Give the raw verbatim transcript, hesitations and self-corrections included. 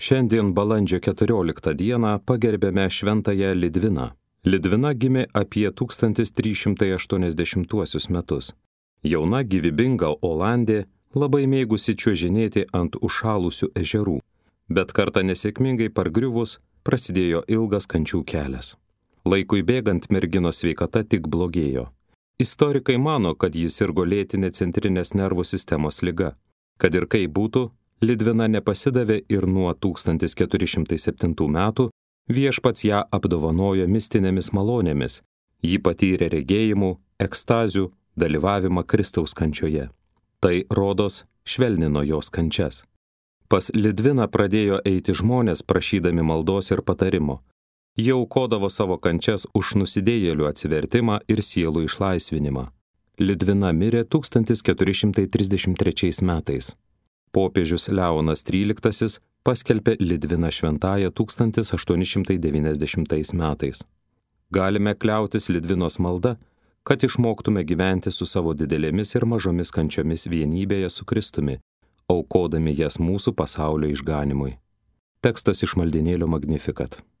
Šiandien balandžio keturioliktą dieną pagerbėme šventąją Lidviną. Lidvina gimė apie tūkstantis trys šimtai aštuoniasdešimtuosius metus. Jauna gyvybinga olandė, labai mėgusi čiuožinėti ant užšalusių ežerų, bet kartą nesėkmingai pargriuvus prasidėjo ilgas kančių kelias. Laikui bėgant merginos sveikata tik blogėjo. Istorikai mano, kad jis sirgo lėtinė centrinės nervų sistemos liga. Kad ir kaip būtų, Lidvina nepasidavė ir nuo tūkstantis keturi šimtai septintų metų viešpats ją apdovanojo mistinėmis malonėmis. Ji patyrė regėjimų, ekstazių, dalyvavimą Kristaus kančioje. Tai, rodos, švelnino jos kančias. Pas Lidviną pradėjo eiti žmonės prašydami maldos ir patarimo. Jie aukodavo savo kančias už nusidėjėlių atsivertimą ir sielų išlaisvinimą. Lidvina mirė tūkstantis keturi šimtai trisdešimt trečiais metais. Popiežius Leonas tryliktasis paskelbė Lidviną šventąją tūkstantis aštuoni šimtai devyniasdešimtais metais. Galime kliautis Lidvinos malda, kad išmoktume gyventi su savo didelėmis ir mažomis kančiomis vienybėje su Kristumi, aukodami jas mūsų pasaulio išganimui. Tekstas iš maldynėlio Magnificat.